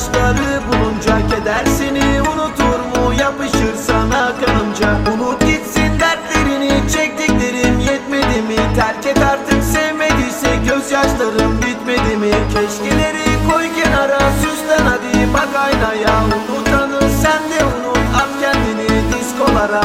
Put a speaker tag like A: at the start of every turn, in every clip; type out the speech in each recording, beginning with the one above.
A: taşları bulunca keder seni unutur mu, yapışır sana kanınca. Unut gitsin dertlerini, çektiklerim yetmedi mi? Terk et artık, sevmediyse gözyaşlarım bitmedi mi? Keşkeleri koy kenara, süslen hadi bak aynaya. Unutanı sen de unut, at kendini diskolara.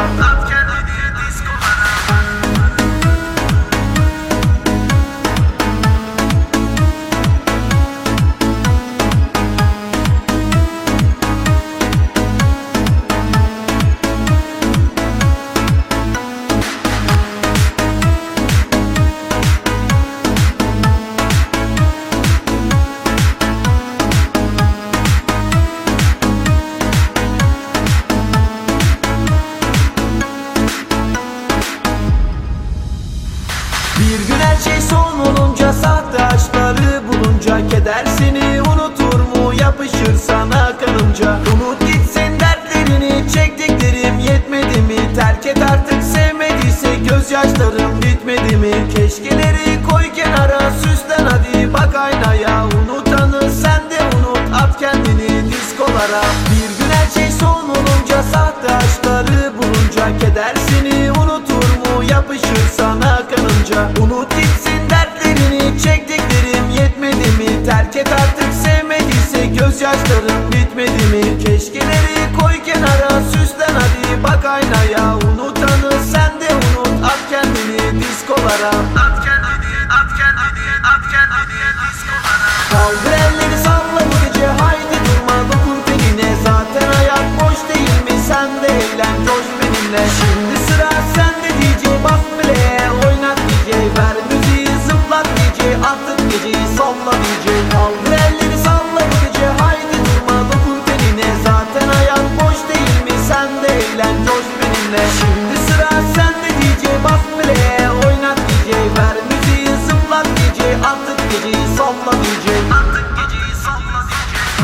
A: Bir gün her şey son olunca, sahte aşkları bulunca keder seni unutur mu, yapışır sana kanınca. Unut gitsin dertlerini, çektiklerim yetmedi mi? Terk et artık, sevmediyse gözyaşlarım bitmedi mi? Keşkeleri koy kenara, süslen hadi bak aynaya. Unutanı sen de unut, at kendini diskolara. Bir gün her şey son olunca, sahte aşkları bulunca keder seni unutur mu, yapışır sana kanınca. Unut gitsin dertlerini, çektiklerim yetmedi mi? Terk et artık, sevmediyse gözyaşlarım bitmedi mi? Keşkeleri koy kenara, süslen hadi bak aynaya. Unutanı sen de unut, at kendini diskolara. At kendini, at kendini, at kendini diskolara. Kaldır elleri salla bu gece, haydi durma dokun tenine. Zaten hayat boş değil mi, sen de eğlen coş benimle. Şimdi sıra sende DJ, bas bile oynat DJ. Ver müziği zıplat DJ, attık geceyi salla DJ. Kaldır elleri salla bu gece, haydi durma dokun tenine. Zaten hayat boş değil mi, sen de eğlen coş benimle. Şimdi sıra sende DJ, bas bile oynat DJ. Ver müziği zıplat DJ, attık geceyi salla DJ. Attık geceyi salla DJ.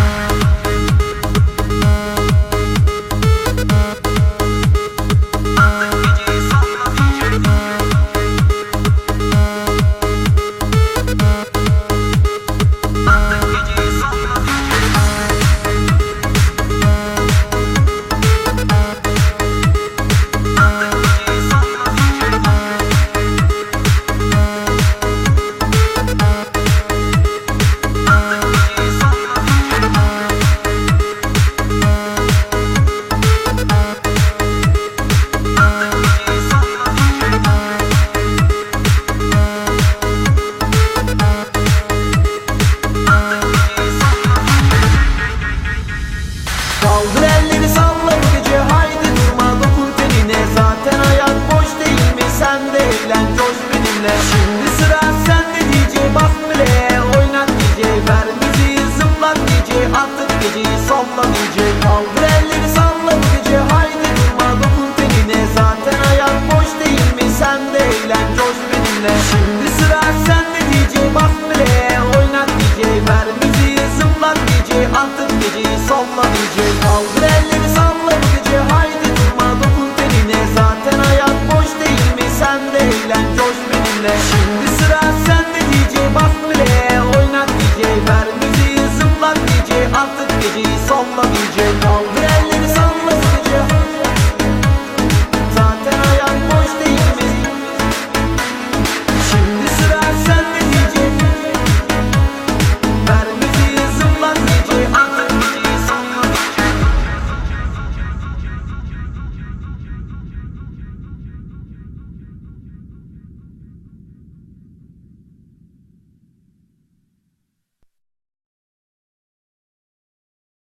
A: Kaldır elleri salla bu gece, haydi durma dokun tenine. Zaten hayat boş değil mi, sen de eğlen coş benimle. Şimdi sıra sende DJ, bas bile oynat DJ. Ver müziği zıplat DJ, attık geceyi salla DJ. Kaldır elleri salla bu gece, haydi durma dokun tenine. Zaten hayat boş değil mi, sen de eğlen coş benimle. Şimdi sıra sende DJ, bas bile oynat DJ. Ver müziği zıplat DJ, attık geceyi salla DJ.